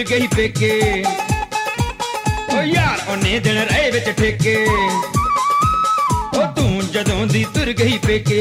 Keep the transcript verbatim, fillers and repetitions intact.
ਤੁਰ ਗਈ ਪੇਕੇ ਓ ਯਾਰ ਉਹਨੇ ਦਿਨ ਰਹੇ ਵਿੱਚ ਠੇਕੇ ਓ ਤੂੰ ਜਦੋਂ ਦੀ ਤੁਰ ਗਈ ਪੇਕੇ